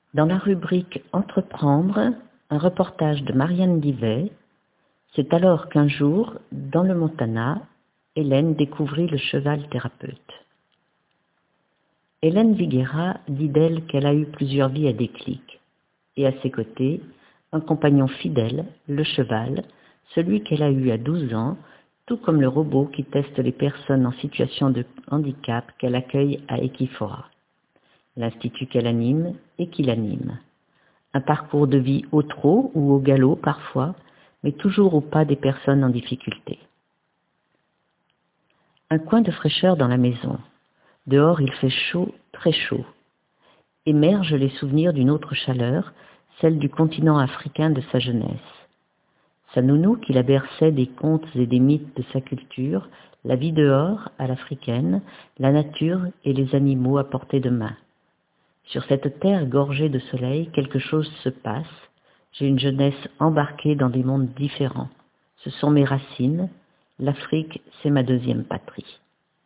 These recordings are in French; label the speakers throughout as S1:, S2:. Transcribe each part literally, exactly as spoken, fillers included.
S1: Dans la rubrique Entreprendre, un reportage de Marianne Divet. C'est alors qu'un jour, dans le Montana, Hélène découvrit le cheval thérapeute. Hélène Viguera dit d'elle qu'elle a eu plusieurs vies à déclic, et à ses côtés, un compagnon fidèle, le cheval, celui qu'elle a eu à douze ans, tout comme le robot qui teste les personnes en situation de handicap qu'elle accueille à Equifora, l'institut qu'elle anime et qui l'anime. Un parcours de vie au trot ou au galop parfois, mais toujours au pas des personnes en difficulté. Un coin de fraîcheur dans la maison. Dehors il fait chaud, très chaud. Émergent les souvenirs d'une autre chaleur, celle du continent africain de sa jeunesse. Sa nounou qui la berçait des contes et des mythes de sa culture, la vie dehors, à l'africaine, la nature et les animaux à portée de main. Sur cette terre gorgée de soleil, quelque chose se passe. J'ai une jeunesse embarquée dans des mondes différents. Ce sont mes racines. L'Afrique, c'est ma deuxième patrie.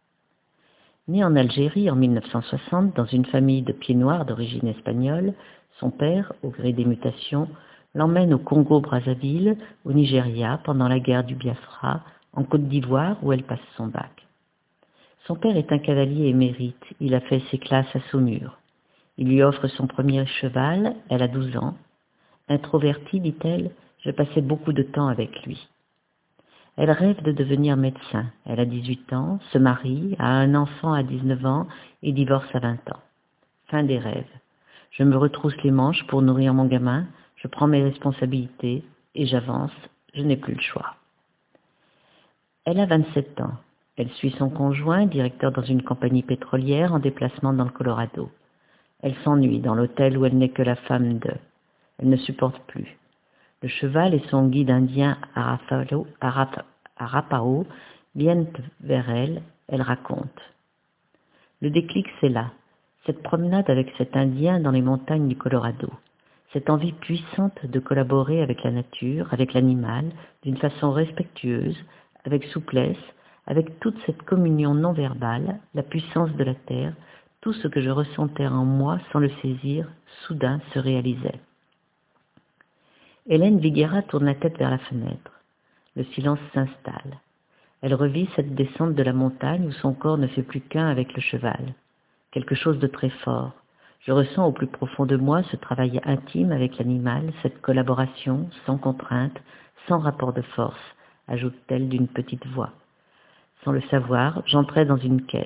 S1: Née en Algérie en mille neuf cent soixante dans une famille de pieds noirs d'origine espagnole, son père, au gré des mutations, l'emmène au Congo-Brazzaville, au Nigeria, pendant la guerre du Biafra, en Côte d'Ivoire où elle passe son bac. Son père est un cavalier émérite. Il a fait ses classes à Saumur. Il lui offre son premier cheval, elle a douze ans. Introvertie, dit-elle, je passais beaucoup de temps avec lui. Elle rêve de devenir médecin. Elle a dix-huit ans, se marie, a un enfant à dix-neuf ans et divorce à vingt ans. Fin des rêves. Je me retrousse les manches pour nourrir mon gamin, je prends mes responsabilités et j'avance, je n'ai plus le choix. Elle a vingt-sept ans. Elle suit son conjoint, directeur dans une compagnie pétrolière, en déplacement dans le Colorado. Elle s'ennuie dans l'hôtel où elle n'est que la femme de. Elle ne supporte plus. Le cheval et son guide indien Arafalo, Araf, Arapao viennent vers elle, elle raconte. Le déclic, c'est là, cette promenade avec cet Indien dans les montagnes du Colorado, cette envie puissante de collaborer avec la nature, avec l'animal, d'une façon respectueuse, avec souplesse, avec toute cette communion non verbale, la puissance de la terre, tout ce que je ressentais en moi sans le saisir, soudain se réalisait. Hélène Viguera tourne la tête vers la fenêtre. Le silence s'installe. Elle revit cette descente de la montagne où son corps ne fait plus qu'un avec le cheval. Quelque chose de très fort. Je ressens au plus profond de moi ce travail intime avec l'animal, cette collaboration, sans contrainte, sans rapport de force, ajoute-t-elle d'une petite voix. Sans le savoir, j'entrais dans une quête.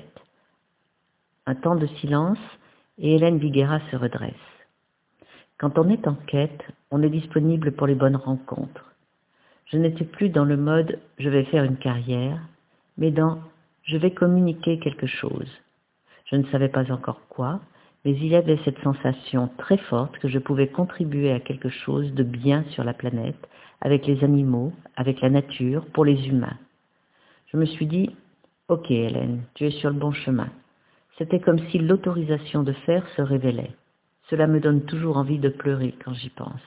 S1: Un temps de silence, et Hélène Viguera se redresse. Quand on est en quête, on est disponible pour les bonnes rencontres. Je n'étais plus dans le mode « je vais faire une carrière », mais dans « je vais communiquer quelque chose ». Je ne savais pas encore quoi, mais il y avait cette sensation très forte que je pouvais contribuer à quelque chose de bien sur la planète, avec les animaux, avec la nature, pour les humains. Je me suis dit « Ok Hélène, tu es sur le bon chemin ». C'était comme si l'autorisation de faire se révélait. Cela me donne toujours envie de pleurer quand j'y pense.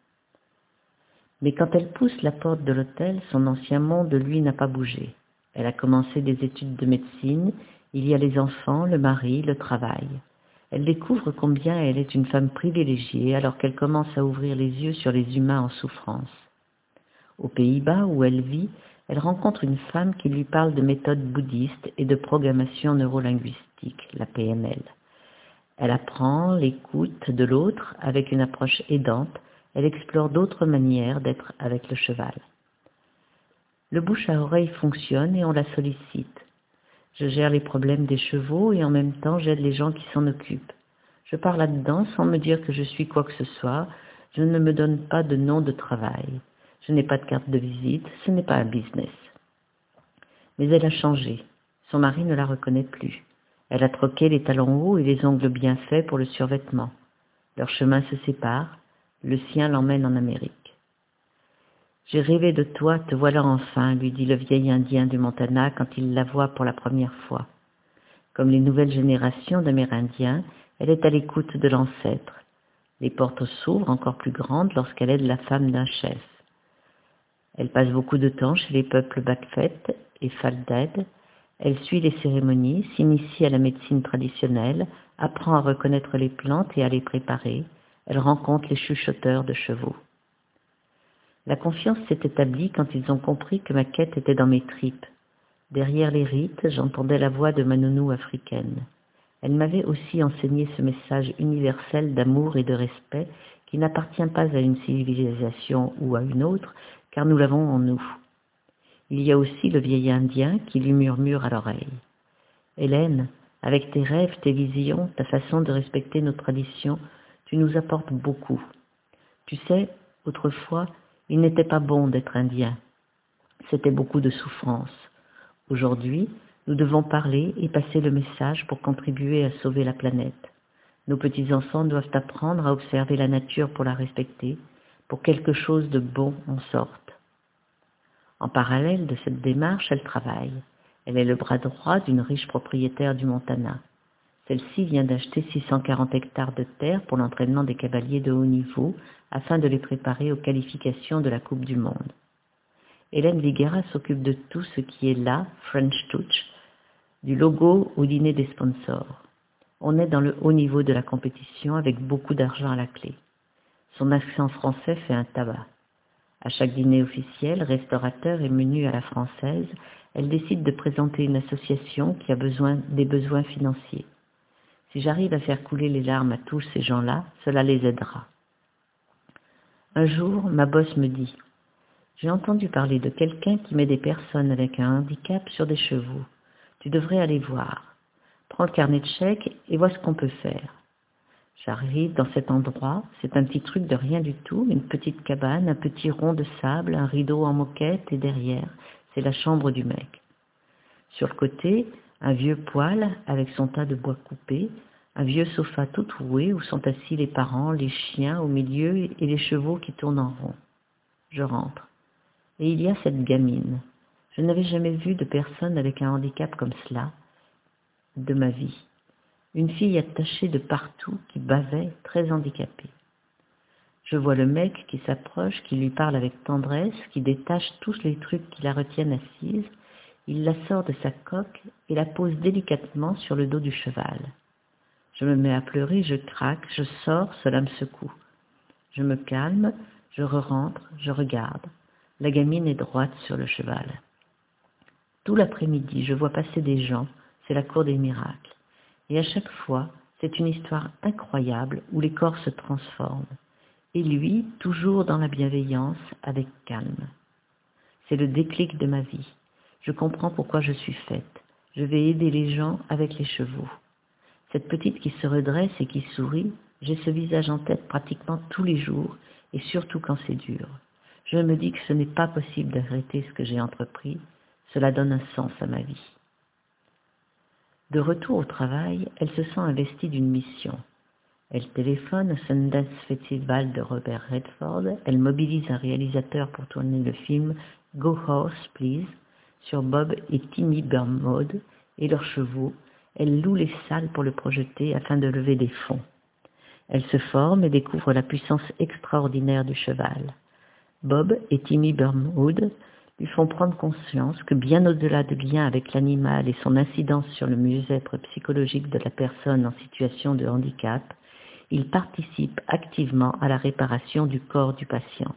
S1: Mais quand elle pousse la porte de l'hôtel, son ancien monde, lui, n'a pas bougé. Elle a commencé des études de médecine, il y a les enfants, le mari, le travail. Elle découvre combien elle est une femme privilégiée alors qu'elle commence à ouvrir les yeux sur les humains en souffrance. Aux Pays-Bas, où elle vit, elle rencontre une femme qui lui parle de méthodes bouddhistes et de programmation neurolinguistique, la P N L. Elle apprend l'écoute de l'autre avec une approche aidante, elle explore d'autres manières d'être avec le cheval. Le bouche à oreille fonctionne et on la sollicite. Je gère les problèmes des chevaux et en même temps j'aide les gens qui s'en occupent. Je pars là-dedans sans me dire que je suis quoi que ce soit, je ne me donne pas de nom de travail. Je n'ai pas de carte de visite, ce n'est pas un business. Mais elle a changé. Son mari ne la reconnaît plus. Elle a troqué les talons hauts et les ongles bien faits pour le survêtement. Leurs chemins se séparent. Le sien l'emmène en Amérique. J'ai rêvé de toi, te voilà enfin, lui dit le vieil Indien du Montana quand il la voit pour la première fois. Comme les nouvelles générations d'Amérindiens, elle est à l'écoute de l'ancêtre. Les portes s'ouvrent encore plus grandes lorsqu'elle aide la femme d'un chef. Elle passe beaucoup de temps chez les peuples Bakfet et Falded. Elle suit les cérémonies, s'initie à la médecine traditionnelle, apprend à reconnaître les plantes et à les préparer. Elle rencontre les chuchoteurs de chevaux. La confiance s'est établie quand ils ont compris que ma quête était dans mes tripes. Derrière les rites, j'entendais la voix de ma nounou africaine. Elle m'avait aussi enseigné ce message universel d'amour et de respect qui n'appartient pas à une civilisation ou à une autre, car nous l'avons en nous. Il y a aussi le vieil Indien qui lui murmure à l'oreille. Hélène, avec tes rêves, tes visions, ta façon de respecter nos traditions, tu nous apportes beaucoup. Tu sais, autrefois, il n'était pas bon d'être indien. C'était beaucoup de souffrance. Aujourd'hui, nous devons parler et passer le message pour contribuer à sauver la planète. Nos petits-enfants doivent apprendre à observer la nature pour la respecter, pour que quelque chose de bon en sorte. En parallèle de cette démarche, elle travaille. Elle est le bras droit d'une riche propriétaire du Montana. Celle-ci vient d'acheter six cent quarante hectares de terre pour l'entraînement des cavaliers de haut niveau afin de les préparer aux qualifications de la Coupe du Monde. Hélène Viguera s'occupe de tout ce qui est là, French Touch, du logo au dîner des sponsors. On est dans le haut niveau de la compétition avec beaucoup d'argent à la clé. Son accent français fait un tabac. À chaque dîner officiel, restaurateur et menu à la française, elle décide de présenter une association qui a besoin des besoins financiers. Si j'arrive à faire couler les larmes à tous ces gens-là, cela les aidera. Un jour, ma boss me dit « J'ai entendu parler de quelqu'un qui met des personnes avec un handicap sur des chevaux. Tu devrais aller voir. Prends le carnet de chèques et vois ce qu'on peut faire. » J'arrive dans cet endroit, c'est un petit truc de rien du tout, une petite cabane, un petit rond de sable, un rideau en moquette et derrière, c'est la chambre du mec. Sur le côté, un vieux poêle avec son tas de bois coupé, un vieux sofa tout troué où sont assis les parents, les chiens au milieu et les chevaux qui tournent en rond. Je rentre. Et il y a cette gamine. Je n'avais jamais vu de personne avec un handicap comme cela de ma vie. Une fille attachée de partout qui bavait, très handicapée. Je vois le mec qui s'approche, qui lui parle avec tendresse, qui détache tous les trucs qui la retiennent assise. Il la sort de sa coque et la pose délicatement sur le dos du cheval. Je me mets à pleurer, je craque, je sors, cela me secoue. Je me calme, je re-rentre, je regarde. La gamine est droite sur le cheval. Tout l'après-midi, je vois passer des gens, c'est la cour des miracles. Et à chaque fois, c'est une histoire incroyable où les corps se transforment. Et lui, toujours dans la bienveillance, avec calme. C'est le déclic de ma vie. Je comprends pourquoi je suis faite. Je vais aider les gens avec les chevaux. Cette petite qui se redresse et qui sourit, j'ai ce visage en tête pratiquement tous les jours, et surtout quand c'est dur. Je me dis que ce n'est pas possible d'arrêter ce que j'ai entrepris. Cela donne un sens à ma vie. De retour au travail, elle se sent investie d'une mission. Elle téléphone au Sundance Festival de Robert Redford, elle mobilise un réalisateur pour tourner le film Go Horse Please sur Bob et Timmy Bermode et leurs chevaux. Elle loue les salles pour le projeter afin de lever des fonds. Elle se forme et découvre la puissance extraordinaire du cheval. Bob et Timmy Bermode lui font prendre conscience que bien au-delà du lien avec l'animal et son incidence sur le mieux-être psychologique de la personne en situation de handicap, il participe activement à la réparation du corps du patient.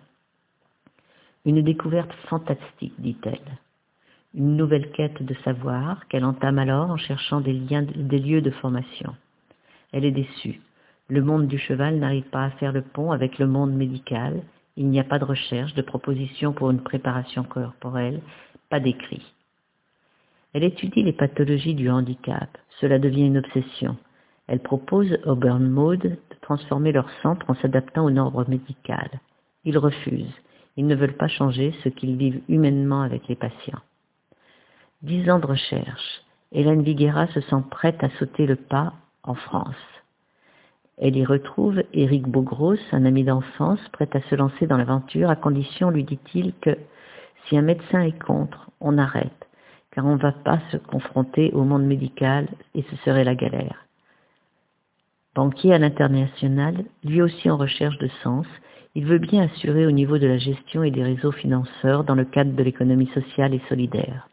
S1: Une découverte fantastique, dit-elle. Une nouvelle quête de savoir qu'elle entame alors en cherchant des, liens, des lieux de formation. Elle est déçue. Le monde du cheval n'arrive pas à faire le pont avec le monde médical. Il n'y a pas de recherche, de proposition pour une préparation corporelle, pas d'écrit. Elle étudie les pathologies du handicap. Cela devient une obsession. Elle propose au Bermode de transformer leur centre en s'adaptant aux normes médicales. Ils refusent. Ils ne veulent pas changer ce qu'ils vivent humainement avec les patients. Dix ans de recherche. Hélène Viguera se sent prête à sauter le pas en France. Elle y retrouve Éric Bogros, un ami d'enfance, prêt à se lancer dans l'aventure, à condition, lui dit-il, que si un médecin est contre, on arrête, car on ne va pas se confronter au monde médical et ce serait la galère. Banquier à l'international, lui aussi en recherche de sens, il veut bien assurer au niveau de la gestion et des réseaux financeurs dans le cadre de l'économie sociale et solidaire.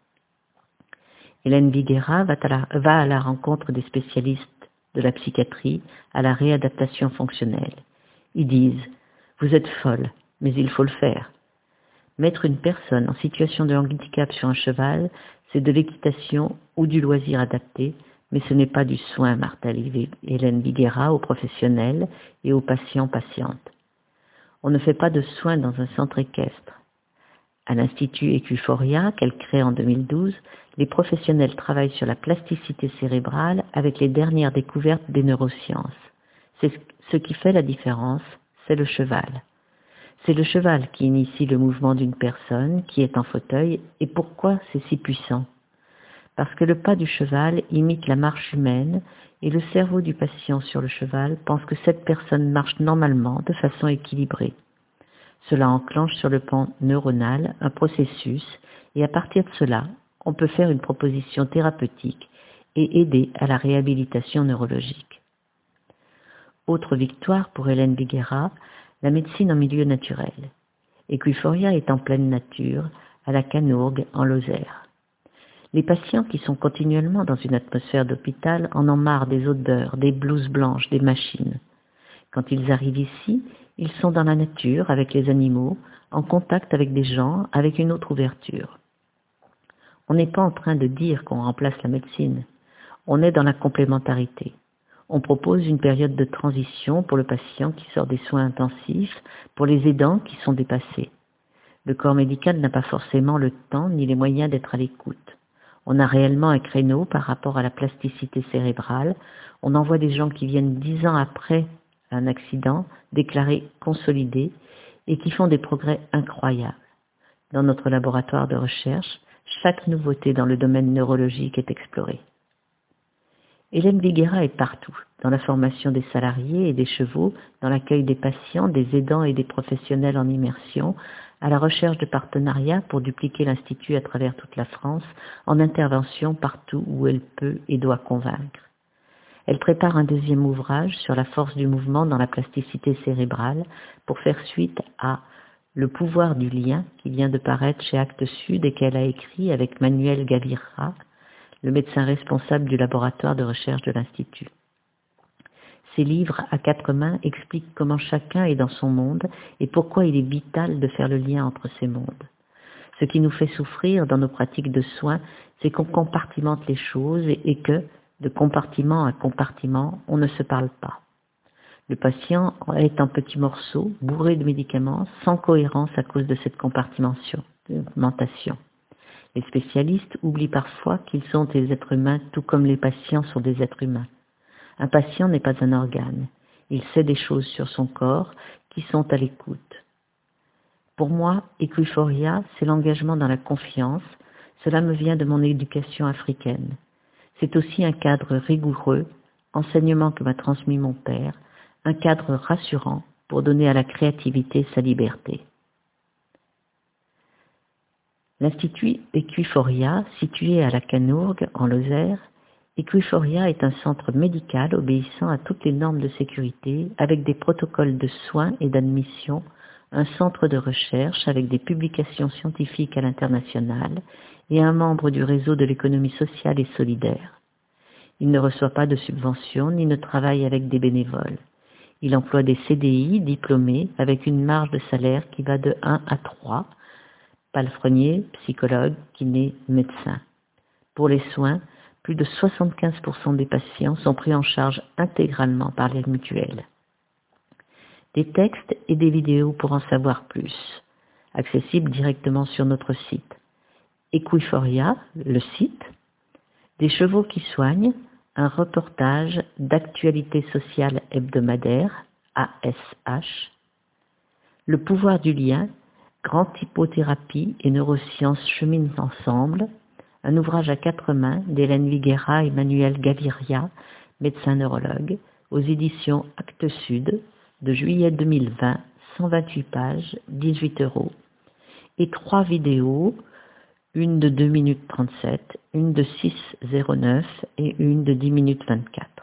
S1: Hélène Viguera va à la, va à la rencontre des spécialistes de la psychiatrie à la réadaptation fonctionnelle. Ils disent « Vous êtes folle, mais il faut le faire ». Mettre une personne en situation de handicap sur un cheval, c'est de l'équitation ou du loisir adapté, mais ce n'est pas du soin, martèle Hélène Viguera aux professionnels et aux patients-patientes. On ne fait pas de soins dans un centre équestre. À l'Institut Equiforia, qu'elle crée en deux mille douze, les professionnels travaillent sur la plasticité cérébrale avec les dernières découvertes des neurosciences. C'est ce qui fait la différence, c'est le cheval. C'est le cheval qui initie le mouvement d'une personne qui est en fauteuil. Et pourquoi c'est si puissant? Parce que le pas du cheval imite la marche humaine et le cerveau du patient sur le cheval pense que cette personne marche normalement de façon équilibrée. Cela enclenche sur le plan neuronal un processus et à partir de cela, on peut faire une proposition thérapeutique et aider à la réhabilitation neurologique. Autre victoire pour Hélène Viguera, la médecine en milieu naturel. Equiforia est en pleine nature, à la Canourgue, en Lozère. Les patients qui sont continuellement dans une atmosphère d'hôpital en ont marre des odeurs, des blouses blanches, des machines. Quand ils arrivent ici, ils sont dans la nature, avec les animaux, en contact avec des gens, avec une autre ouverture. On n'est pas en train de dire qu'on remplace la médecine. On est dans la complémentarité. On propose une période de transition pour le patient qui sort des soins intensifs, pour les aidants qui sont dépassés. Le corps médical n'a pas forcément le temps ni les moyens d'être à l'écoute. On a réellement un créneau par rapport à la plasticité cérébrale. On envoie des gens qui viennent dix ans après un accident, déclarés consolidés, et qui font des progrès incroyables. Dans notre laboratoire de recherche, chaque nouveauté dans le domaine neurologique est explorée. Hélène Viguera est partout, dans la formation des salariés et des chevaux, dans l'accueil des patients, des aidants et des professionnels en immersion, à la recherche de partenariats pour dupliquer l'Institut à travers toute la France, en intervention partout où elle peut et doit convaincre. Elle prépare un deuxième ouvrage sur la force du mouvement dans la plasticité cérébrale pour faire suite à Le pouvoir du lien qui vient de paraître chez Actes Sud et qu'elle a écrit avec Manuel Gavirra, le médecin responsable du laboratoire de recherche de l'Institut. Ces livres à quatre mains expliquent comment chacun est dans son monde et pourquoi il est vital de faire le lien entre ces mondes. Ce qui nous fait souffrir dans nos pratiques de soins, c'est qu'on compartimente les choses et que, de compartiment à compartiment, on ne se parle pas. Le patient est en petits morceaux, bourré de médicaments, sans cohérence à cause de cette compartimentation. Les spécialistes oublient parfois qu'ils sont des êtres humains tout comme les patients sont des êtres humains. Un patient n'est pas un organe. Il sait des choses sur son corps qui sont à l'écoute. Pour moi, Equiforia, c'est l'engagement dans la confiance. Cela me vient de mon éducation africaine. C'est aussi un cadre rigoureux, enseignement que m'a transmis mon père, un cadre rassurant pour donner à la créativité sa liberté. L'Institut Equiforia, situé à la Canourgue, en Lozère, Equiforia est un centre médical obéissant à toutes les normes de sécurité, avec des protocoles de soins et d'admission, un centre de recherche avec des publications scientifiques à l'international et un membre du réseau de l'économie sociale et solidaire. Il ne reçoit pas de subventions ni ne travaille avec des bénévoles. Il emploie des C D I diplômés avec une marge de salaire qui va de un à trois, palefrenier, psychologue, kiné, médecin. Pour les soins, plus de soixante-quinze pour cent des patients sont pris en charge intégralement par les mutuelles. Des textes et des vidéos pour en savoir plus, accessibles directement sur notre site. Equiforia, le site, des chevaux qui soignent, un reportage d'actualité sociale hebdomadaire, A S H, le pouvoir du lien, grande hypothérapie et neurosciences cheminent ensemble, un ouvrage à quatre mains d'Hélène Viguera et Manuel Gaviria, médecin neurologue, aux éditions Actes Sud, de juillet deux mille vingt, cent vingt-huit pages, dix-huit euros, et trois vidéos, une de deux minutes trente-sept, une de six zéro neuf et une de dix minutes vingt-quatre.